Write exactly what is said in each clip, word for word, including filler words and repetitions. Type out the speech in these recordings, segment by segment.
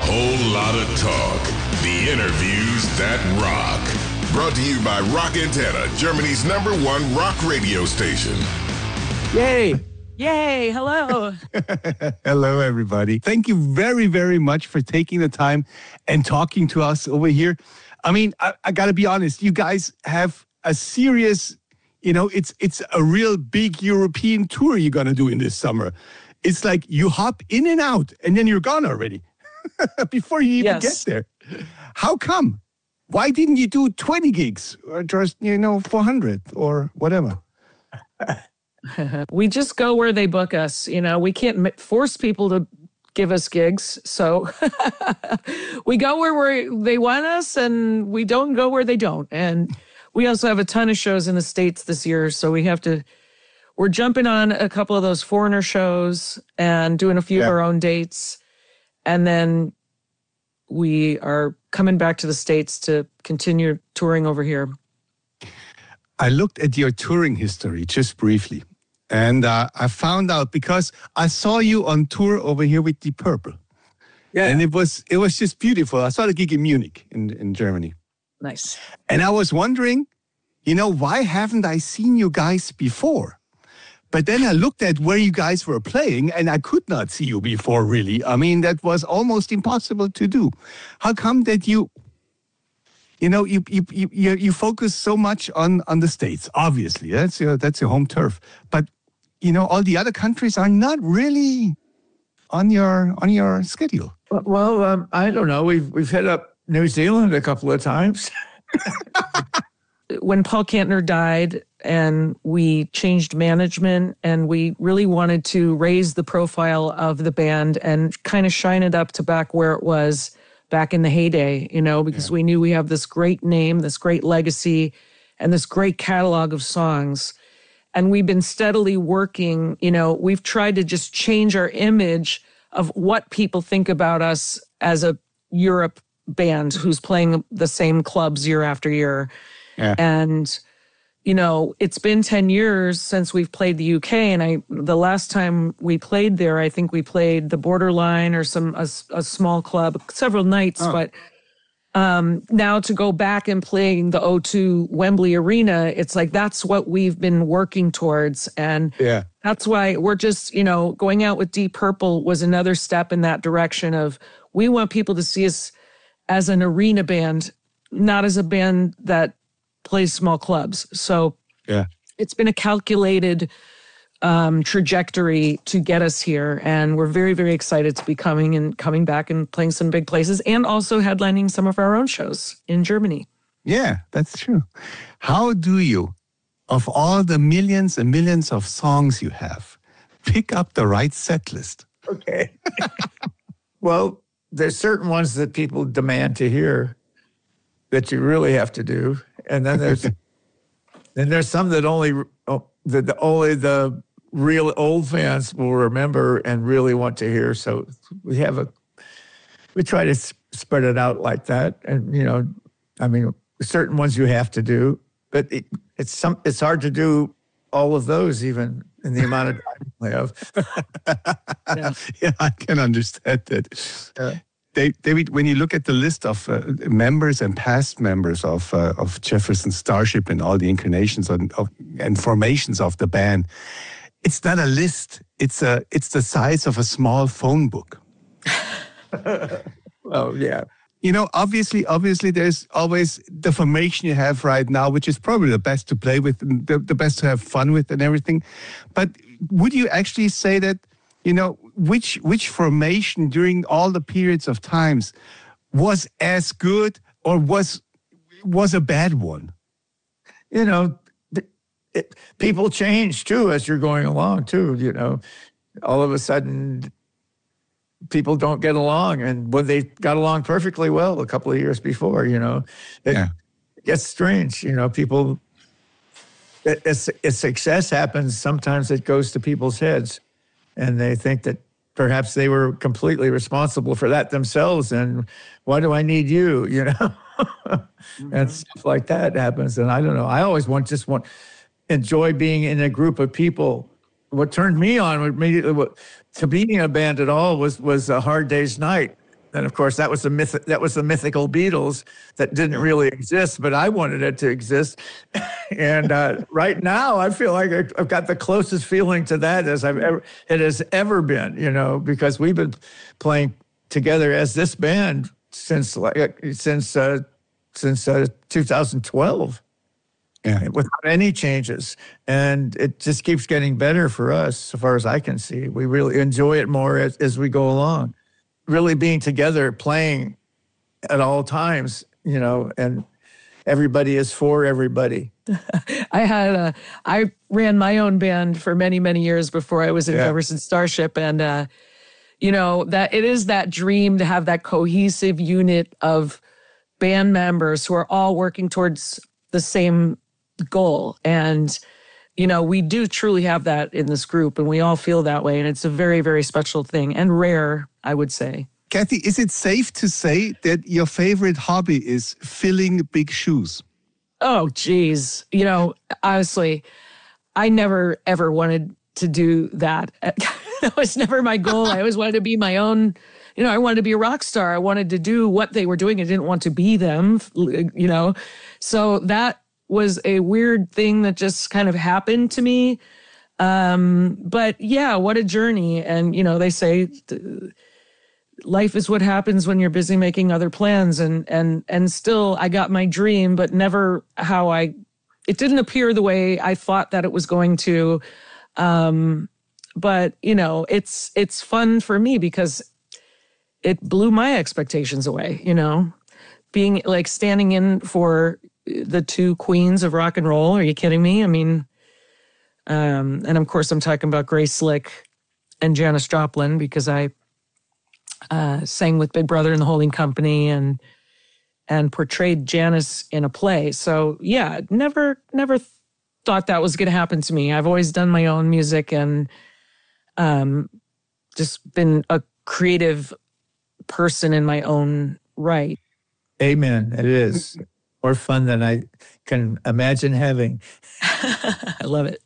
whole lot of talk. The interviews that rock. Brought to you by Rock Antenna, Germany's number one rock radio station. Yay. Yay. Hello. Hello, everybody. Thank you very, very much for taking the time and talking to us over here. I mean, I, I got to be honest. You guys have a serious, you know, it's it's a real big European tour you're going to do in this summer. It's like you hop in and out and then you're gone already before you even yes. get there. How come? Why didn't you do twenty gigs or just, you know, four hundred or whatever? We just go where they book us. You know, we can't force people to give us gigs. So we go where we're, they want us, and we don't go where they don't. And we also have a ton of shows in the States this year. So we have to, we're jumping on a couple of those foreigner shows and doing a few yeah. of our own dates. And then we are coming back to the States to continue touring over here. I looked at your touring history just briefly, and uh, I found out because I saw you on tour over here with Deep Purple. Yeah. And it was it was just beautiful. I saw the gig in Munich in, in Germany. Nice. And I was wondering, you know, why haven't I seen you guys before? But then I looked at where you guys were playing, and I could not see you before, really. I mean, that was almost impossible to do. How come that you... You know, you you you you focus so much on, on the States. Obviously, that's your that's your home turf. But you know, all the other countries are not really on your on your schedule. Well, um, I don't know. We've we've hit up New Zealand a couple of times. When Paul Kantner died, and we changed management, and we really wanted to raise the profile of the band and kind of shine it up to back where it was back in the heyday, you know, because yeah. we knew we have this great name, this great legacy, and this great catalog of songs. And we've been steadily working, you know, we've tried to just change our image of what people think about us as a Europe band who's playing the same clubs year after year. Yeah. And, you know, it's been ten years since we've played the U K, and I the last time we played there, I think we played the Borderline or some a, a small club, several nights. Oh. But um, now to go back and playing the O two Wembley Arena, it's like that's what we've been working towards, and yeah. that's why we're just, you know, going out with Deep Purple was another step in that direction of we want people to see us as an arena band, not as a band that plays small clubs. So yeah, it's been a calculated um, trajectory to get us here. And we're very, very excited to be coming and coming back and playing some big places and also headlining some of our own shows in Germany. Yeah, that's true. How do you, of all the millions and millions of songs you have, pick up the right set list? Okay. Well, there's certain ones that people demand to hear that you really have to do. And then there's then there's some that only oh, that the, only the real old fans will remember and really want to hear. So we have a we try to spread it out like that. And you know, I mean, certain ones you have to do, but it, it's some it's hard to do all of those even in the amount of time we have. yeah. yeah, I can understand that. Yeah. David, when you look at the list of uh, members and past members of uh, of Jefferson Starship and all the incarnations and, of, and formations of the band, it's not a list. It's a it's the size of a small phone book. Oh yeah. You know, obviously, obviously, there's always the formation you have right now, which is probably the best to play with, and the, the best to have fun with, and everything. But would you actually say that? You know, which which formation during all the periods of times was as good or was was a bad one? You know, it, people change too as you're going along too. You know, all of a sudden people don't get along, and when they got along perfectly well a couple of years before, you know, it, yeah. it gets strange. You know, people. As, as success happens, sometimes it goes to people's heads. And they think that perhaps they were completely responsible for that themselves. And why do I need you? You know, mm-hmm. and stuff like that happens. And I don't know. I always want just want enjoy being in a group of people. What turned me on immediately to being in a band at all was was a Hard Day's Night. And of course, that was the myth. That was the mythical Beatles that didn't really exist, but I wanted it to exist. And uh, right now, I feel like I've got the closest feeling to that as I've ever it has ever been. You know, because we've been playing together as this band since like since uh, since uh, two thousand twelve. Yeah. Without any changes. And it just keeps getting better for us, so far as I can see. We really enjoy it more as, as we go along. Really being together, playing at all times, you know, and everybody is for everybody. I had a, I ran my own band for many, many years before I was in yeah. Jefferson Starship. And, uh, you know, that it is that dream to have that cohesive unit of band members who are all working towards the same goal. And, you know, we do truly have that in this group, and we all feel that way. And it's a very, very special thing and rare, I would say. Kathy, is it safe to say that your favorite hobby is filling big shoes? Oh, geez. You know, honestly, I never, ever wanted to do that. That was never my goal. I always wanted to be my own, you know, I wanted to be a rock star. I wanted to do what they were doing. I didn't want to be them, you know. So that was a weird thing that just kind of happened to me. Um, but yeah, what a journey. And, you know, they say th- life is what happens when you're busy making other plans. And, and, and still I got my dream, but never how I, it didn't appear the way I thought that it was going to. Um, but, you know, it's, it's fun for me because it blew my expectations away, you know, being like standing in for the two queens of rock and roll. Are you kidding me? I mean, um, and of course I'm talking about Grace Slick and Janis Joplin, because I uh, sang with Big Brother and the Holding Company and and portrayed Janis in a play. So yeah, never never thought that was going to happen to me. I've always done my own music and um, just been a creative person in my own right. Amen. It is more fun than I can imagine having. I love it.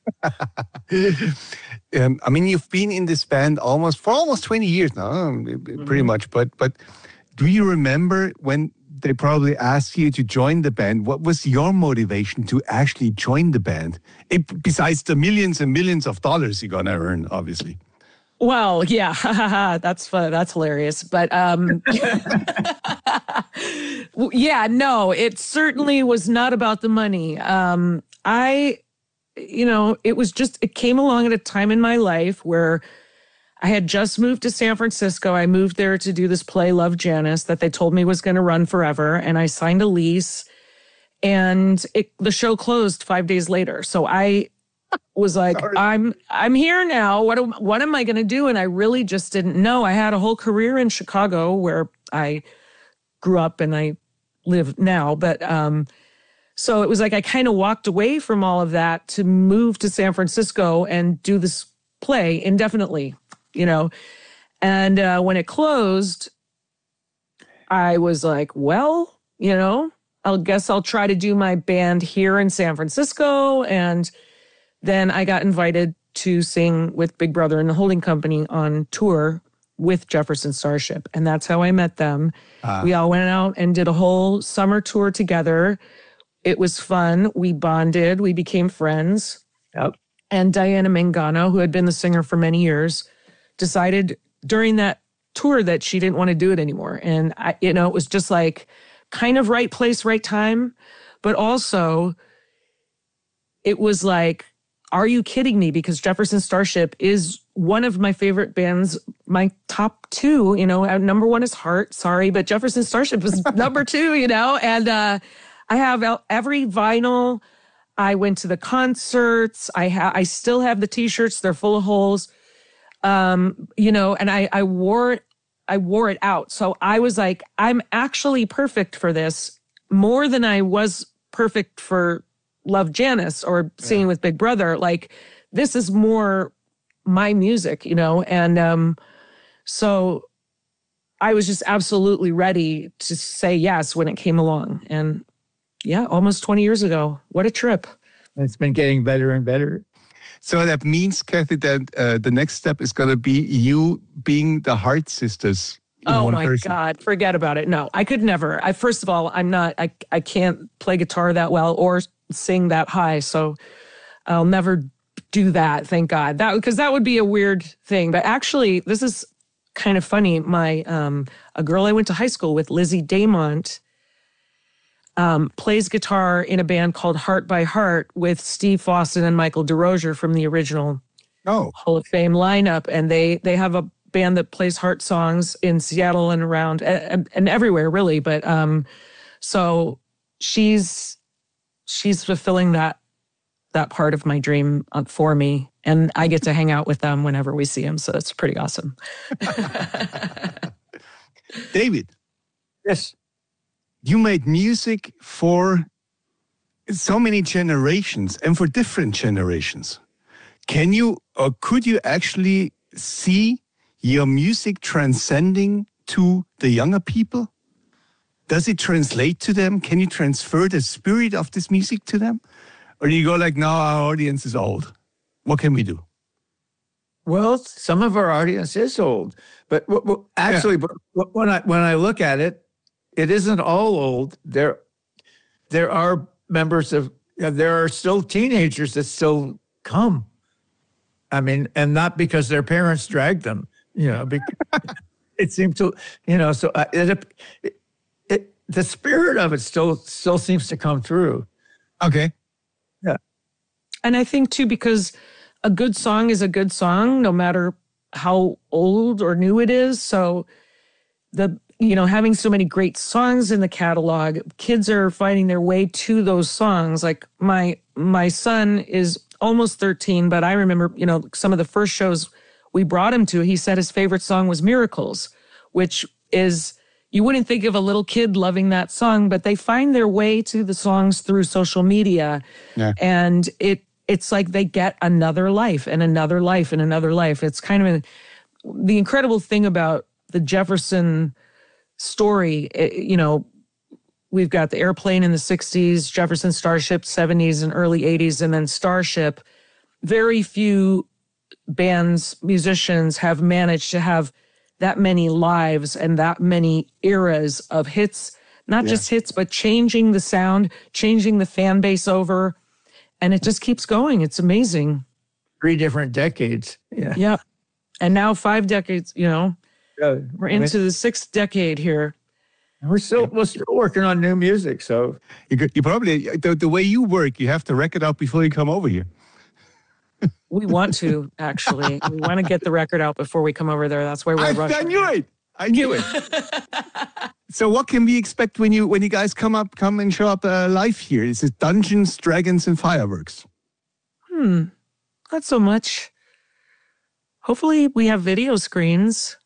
um, I mean, you've been in this band almost for almost twenty years now, pretty mm-hmm. much. But but do you remember when they probably asked you to join the band? What was your motivation to actually join the band? It, besides the millions and millions of dollars you're gonna earn, obviously. Well, yeah, that's fun. That's hilarious. But um, yeah, no, it certainly was not about the money. Um, I, you know, it was just, it came along at a time in my life where I had just moved to San Francisco. I moved there to do this play, Love, Janis, that they told me was going to run forever. And I signed a lease and it, the show closed five days later. So I was like, Sorry. I'm I'm here now. What am, what am I going to do? And I really just didn't know. I had a whole career in Chicago where I grew up and I live now. But um, so it was like I kind of walked away from all of that to move to San Francisco and do this play indefinitely, you know. And uh, when it closed, I was like, well, you know, I guess I'll try to do my band here in San Francisco. And then I got invited to sing with Big Brother and the Holding Company on tour with Jefferson Starship. And that's how I met them. Uh, we all went out and did a whole summer tour together. It was fun. We bonded. We became friends. Yep. And Diana Mangano, who had been the singer for many years, decided during that tour that she didn't want to do it anymore. And, I, you know, it was just like kind of right place, right time. But also, it was like, are you kidding me? Because Jefferson Starship is one of my favorite bands, my top two, you know, number one is Heart, sorry, but Jefferson Starship is number two, you know, and uh, I have every vinyl. I went to the concerts. I ha- I still have the t-shirts. They're full of holes, um, you know, and I, I wore it, I wore it out. So I was like, I'm actually perfect for this more than I was perfect for Love, Janis or singing yeah. with Big Brother. Like, this is more my music, you know? And um, so I was just absolutely ready to say yes when it came along. And yeah, almost twenty years ago. What a trip. It's been getting better and better. So that means, Kathy, that uh, the next step is going to be you being the Heart Sisters in Oh one my person? God, forget about it. No, I could never. I first of all, I'm not. I I can't play guitar that well or sing that high, so I'll never do that. Thank God. That because that would be a weird thing. But actually, this is kind of funny. My um, a girl I went to high school with, Lizzie Daymont, um, plays guitar in a band called Heart by Heart with Steve Fossen and Michael DeRozier from the original Oh, Hall of Fame lineup, and they they have a band that plays heart songs in Seattle and around and, and everywhere really. But um, so she's she's fulfilling that that part of my dream uh, for me, and I get to hang out with them whenever we see them. So it's pretty awesome. David, Yes. you made music for so many generations and for different generations. Can you or could you actually see your music transcending to the younger people? Does it translate to them? Can you transfer the spirit of this music to them? Or do you go like, no, our audience is old. What can we do? Well, some of our audience is old, but w- w- actually, but w- when I when I look at it, it isn't all old. There, there are members of uh, there are still teenagers that still come. I mean, and not because their parents dragged them, you know. Because it seemed to, you know, so uh, it, it, it the spirit of it still still seems to come through. Okay. Yeah. And I think too, because a good song is a good song, no matter how old or new it is. So the, you know, having so many great songs in the catalog, kids are finding their way to those songs. Like my, my son is almost thirteen, but I remember, you know, some of the first shows we brought him to, he said his favorite song was Miracles, which is, you wouldn't think of a little kid loving that song, but they find their way to the songs through social media. Yeah. And it, it's like they get another life and another life and another life. It's kind of a, the incredible thing about the Jefferson story. It, you know, we've got the Airplane in the sixties, Jefferson Starship seventies and early eighties, and then Starship. Very few bands, musicians have managed to have that many lives and that many eras of hits, not Yeah. just hits, but changing the sound, changing the fan base over. And it just keeps going. It's amazing. Three different decades. Yeah. Yep. And now five decades, you know, Yeah. we're I mean, into the sixth decade here. we're still we're still working on new music. So You, could- you probably, the, the way you work, you have to record out before you come over here. We want to, actually. We want to get the record out before we come over there. That's why we're I, rushing. I knew it. I knew it. So what can we expect when you when you guys come up, come and show up uh, live here? Is it Dungeons, Dragons, and Fireworks? Hmm. Not so much. Hopefully we have video screens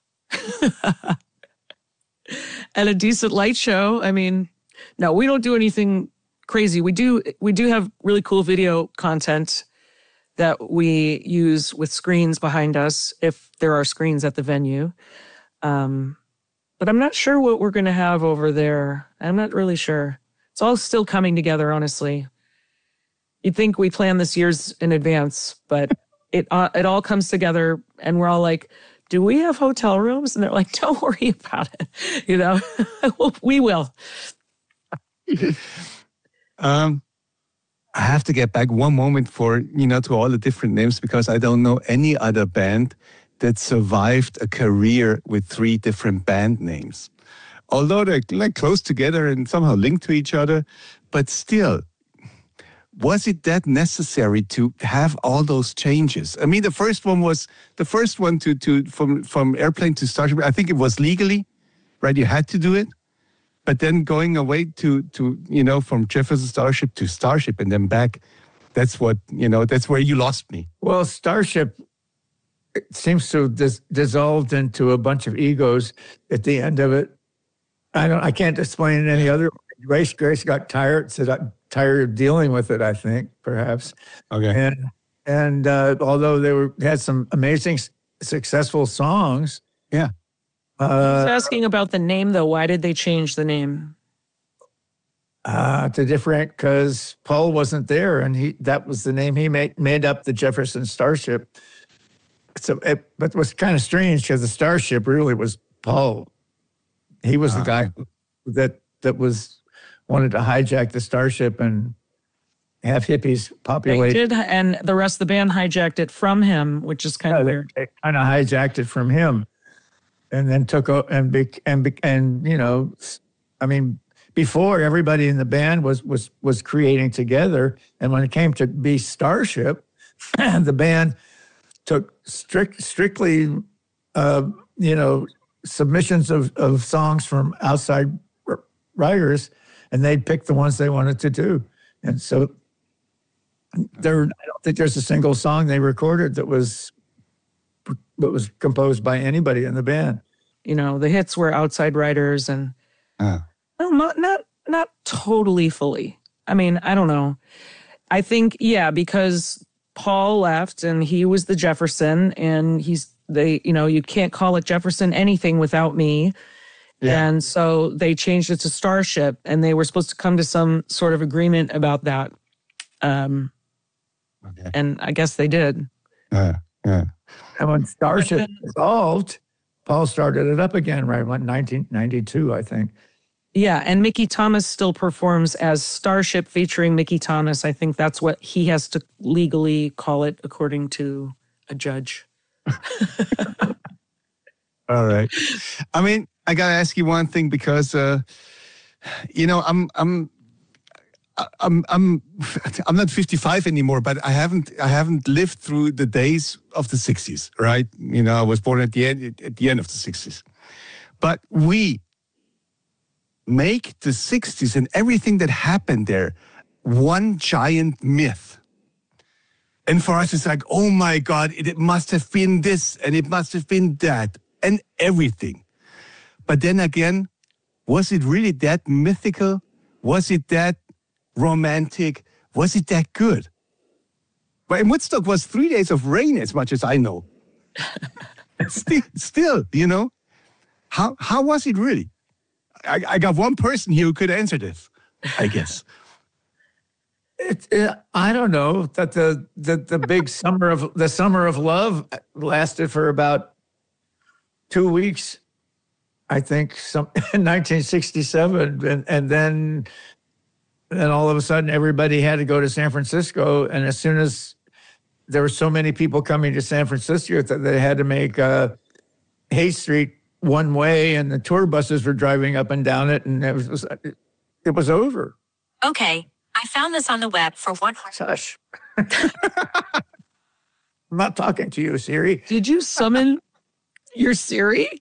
and a decent light show. I mean, no, we don't do anything crazy. We do we do have really cool video content that we use with screens behind us if there are screens at the venue. Um, but I'm not sure what we're going to have over there. I'm not really sure. It's all still coming together, honestly. You'd think we plan this years in advance, but it uh, it all comes together, and we're all like, "Do we have hotel rooms?" And they're like, "Don't worry about it." You know, we will. Um, I have to get back one moment for, you know, to all the different names, because I don't know any other band that survived a career with three different band names. Although they're like close together and somehow linked to each other, but still, was it that necessary to have all those changes? I mean, the first one was the first one to to from from Airplane to Starship. I think it was legally, right? You had to do it. But then going away to, to, you know, from Jefferson Starship to Starship and then back, that's what, you know, that's where you lost me. well, Starship it seems to have dis- dissolved into a bunch of egos at the end of it. I don't. I can't explain it any other way. Grace Grace got tired. Said I'm tired of dealing with it. I think perhaps. Okay. And and uh, although they were had some amazing s- successful songs. Yeah. I was Uh, asking about the name, though. Why did they change the name? uh, to different because Paul wasn't there, and he that was the name he made made up the Jefferson Starship. So, it, but it was kind of strange because the Starship really was Paul. He was Ah. the guy who, that that was wanted to hijack the Starship and have hippies They populate. did, and the rest of the band hijacked it from him, which is kind Yeah, of they, weird. they kind of hijacked it from him, and then took o- and be, and be, and you know, s- I mean, before everybody in the band was was was creating together, and when it came to be Starship, the band took strict strictly, uh, you know, submissions of of songs from outside r- writers, and they'd pick the ones they wanted to do, and so. There, I don't think there's a single song they recorded that was that was composed by anybody in the band. You know, the hits were outside writers, and Ah. well, not not not totally fully. I mean, I don't know. I think yeah, because Paul left and he was the Jefferson, and he's they. You know, you can't call it Jefferson anything without me. Yeah. And so they changed it to Starship, and they were supposed to come to some sort of agreement about that. Um, Okay. and I guess they did. Yeah. Yeah. And when Starship dissolved, Paul started it up again, right? Like nineteen ninety-two, I think. Yeah, and Mickey Thomas still performs as Starship featuring Mickey Thomas. I think that's what he has to legally call it, according to a judge. All right. I mean, I gotta ask you one thing because, uh, you know, I'm, I'm, I'm, I'm, I'm not fifty-five anymore, but I haven't, I haven't lived through the days of the sixties, right? You know, I was born at the end, at the end of the sixties, but we make the sixties and everything that happened there one giant myth. And for us, it's like, oh my God, it, it must have been this and it must have been that and everything. But then again, was it really that mythical? Was it that romantic? Was it that good? But in Woodstock was three days of rain, as much as I know. still, still, you know, how how was it really? I, I got one person here who could answer this, I guess. It, it, I don't know that the, the the big summer of the summer of love lasted for about two weeks. I think some in nineteen sixty-seven, and and then then all of a sudden everybody had to go to San Francisco, and as soon as there were so many people coming to San Francisco that they had to make uh, Hay Street one way, and the tour buses were driving up and down it, and it was it, it was over. Okay, I found this on the web for one. Hush. I'm not talking to you, Siri. Did you summon your Siri?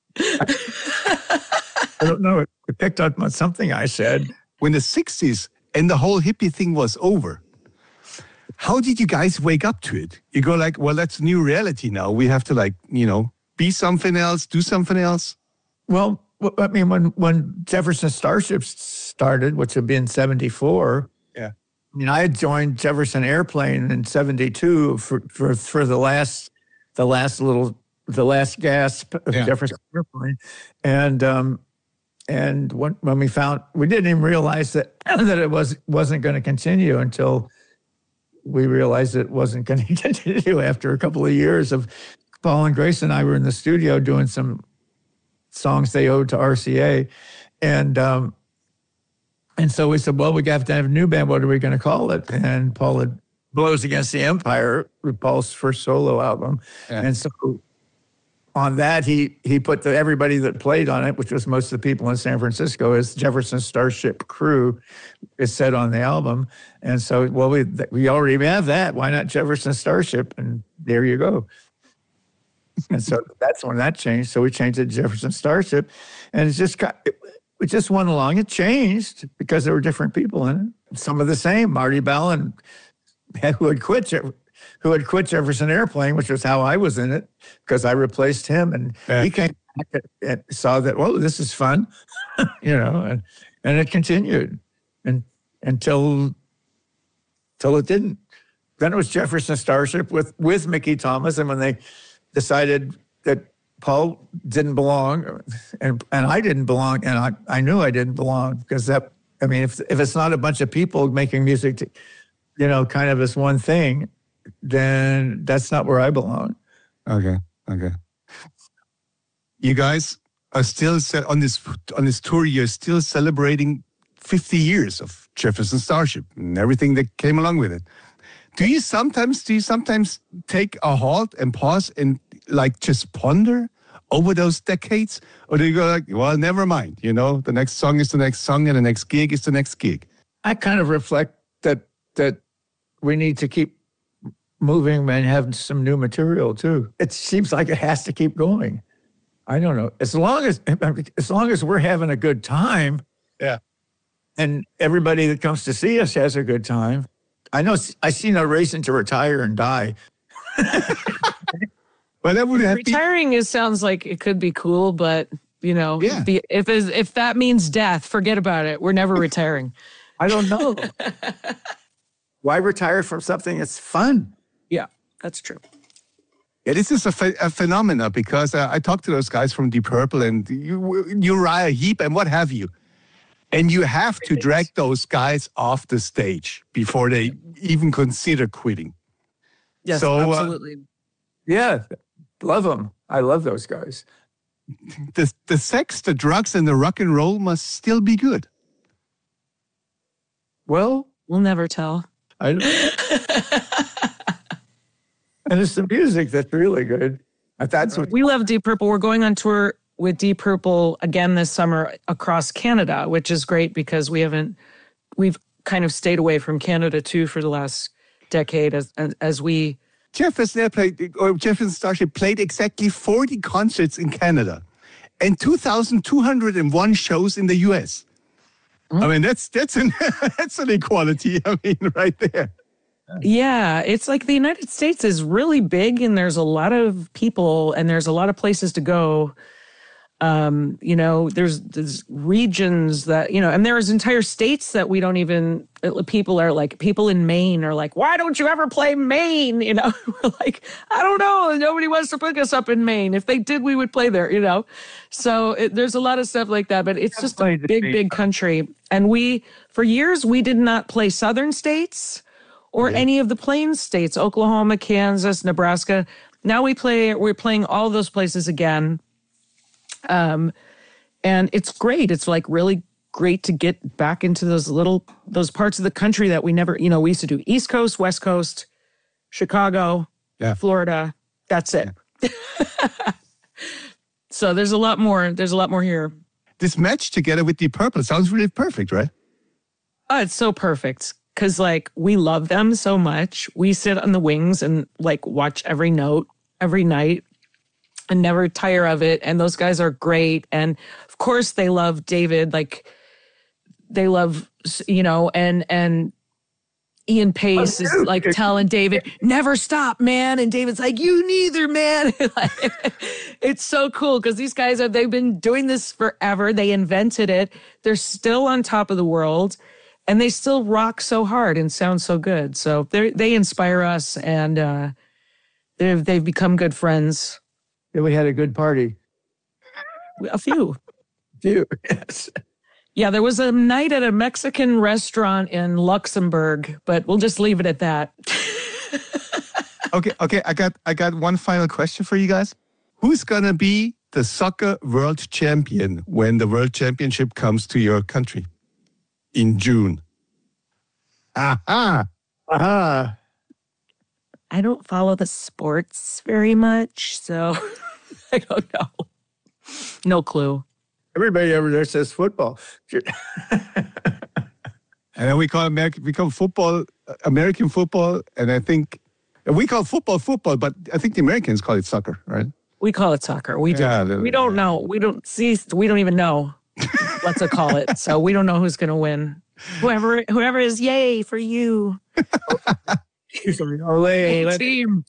I don't know. It picked up on something I said. When the sixties and the whole hippie thing was over, how did you guys wake up to it? You go like, well, that's new reality now. We have to like, you know, be something else, do something else. Well, I mean, when, when Jefferson Starship started, which had been seventy-four, Yeah. I mean, I had joined Jefferson Airplane in seventy-two for, for, for the last the last little the last gasp of Yeah. Jefferson Airplane, and um, and when when we found we didn't even realize that that it was wasn't going to continue until we realized it wasn't going to continue after a couple of years of Paul and Grace and I were in the studio doing some songs they owed to R C A, and um, and so we said, well, we have to have a new band. What are we going to call it? And Paul had Blows Against the Empire, Paul's first solo album, Yeah. and so on that he he put the, everybody that played on it, which was most of the people in San Francisco, as Jefferson Starship Crew is said on the album. And so, well, we we already have that. Why not Jefferson Starship? And there you go. And so that's when that changed. So we changed it to Jefferson Starship, and it's just got, it, it just went along. It changed because there were different people in it. Some of the same. Marty Ballin, who had quit, Jeff- who had quit Jefferson Airplane, which was how I was in it, because I replaced him, and Yeah. he came back and saw that, whoa, this is fun, you know, and and it continued, and until till it didn't. Then it was Jefferson Starship with with Mickey Thomas, and when they decided that Paul didn't belong, and and I didn't belong, and I, I knew I didn't belong, because that, I mean, if if it's not a bunch of people making music, to, you know, kind of as one thing, then that's not where I belong. Okay. Okay. You guys are still ce- on this on this tour. You're still celebrating fifty years of Jefferson Starship and everything that came along with it. Do you sometimes do you sometimes take a halt and pause and like just ponder over those decades, or do you go like, well, never mind, you know, the next song is the next song and the next gig is the next gig? I kind of reflect that that we need to keep moving and have some new material too. It seems like it has to keep going. I don't know. As long as as long as we're having a good time, yeah, and everybody that comes to see us has a good time. I know I see no reason to retire and die. But that would have Retiring is sounds like it could be cool, but you know, Yeah. be, if is- if that means death, forget about it. We're never retiring. I don't know. Why retire from something that's fun? Yeah, that's true. Yeah, this is a, ph- a phenomena because uh, I talked to those guys from Deep Purple and you, Uriah Heep and what have you. And you have to drag those guys off the stage before they even consider quitting. Yes, So, uh, absolutely. Yeah, love them. I love those guys. The, the sex, the drugs, and the rock and roll must still be good. Well, We'll never tell. I don't. And it's the music that's really good. That's what We love Deep Purple. We're going on tour with Deep Purple again this summer across Canada, which is great because we haven't, we've kind of stayed away from Canada too for the last decade as as, as we. Jefferson played, or Jefferson Starship played exactly forty concerts in Canada and two thousand two hundred one shows in the U S. I mean, that's that's an that's an equality. I mean, right there. Yeah, it's like the United States is really big and there's a lot of people and there's a lot of places to go. Um, you know, there's, there's regions that, you know, and there's entire states that we don't even, people are like, people in Maine are like, why don't you ever play Maine? You know, we're like, I don't know. Nobody wants to pick us up in Maine. If they did, we would play there, you know? So it, there's a lot of stuff like that, but it's just a played the big, Maine. big country. And we, for years, we did not play southern states or any of the plains states, Oklahoma, Kansas, Nebraska. Now we play, we're playing all those places again. Um, and it's great. It's like really great to get back into those little, those parts of the country that we never, you know, we used to do East Coast, West Coast, Chicago, Yeah. Florida. That's it. So there's a lot more, there's a lot more here. This match together with Deep Purple sounds really perfect, right? Oh, it's so perfect. Cause like we love them so much. We sit on the wings and like watch every note every night and never tire of it. And those guys are great. And of course they love David, like they love, you know, and, and Ian Pace is like telling David, never stop, man. And David's like, you neither, man. Like, it's so cool because these guys are, they've been doing this forever. They invented it. They're still on top of the world and they still rock so hard and sound so good. So they they inspire us and uh, they've, they've become good friends. yeah, we had a good party. A few. Few, yes. Yeah, there was a night at a Mexican restaurant in Luxembourg, but we'll just leave it at that. Okay, okay. I got I got one final question for you guys. Who's gonna be the soccer world champion when the world championship comes to your country in June? Aha! Aha. I don't follow the sports very much, so I don't know. No clue. Everybody over there says football. And then we call American, we call football uh, American football, and I think we call football football, but I think the Americans call it soccer, right? We call it soccer. We do. Yeah, the- we don't know. We don't see. We don't even know. Let's call it. So we don't know who's going to win. Whoever, whoever is, yay for you. Olé, let- Team.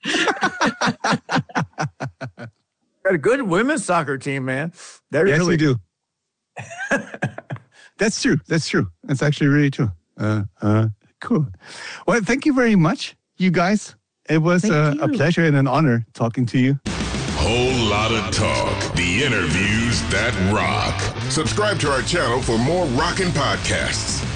got a good women's soccer team, man. They're Yes, really we do. That's true. That's true. That's actually really true. Uh, uh, cool. Well, thank you very much, you guys. It was Thank uh, a you. pleasure and an honor talking to you. Whole lot of talk. The interviews that rock. Subscribe to our channel for more rockin' podcasts.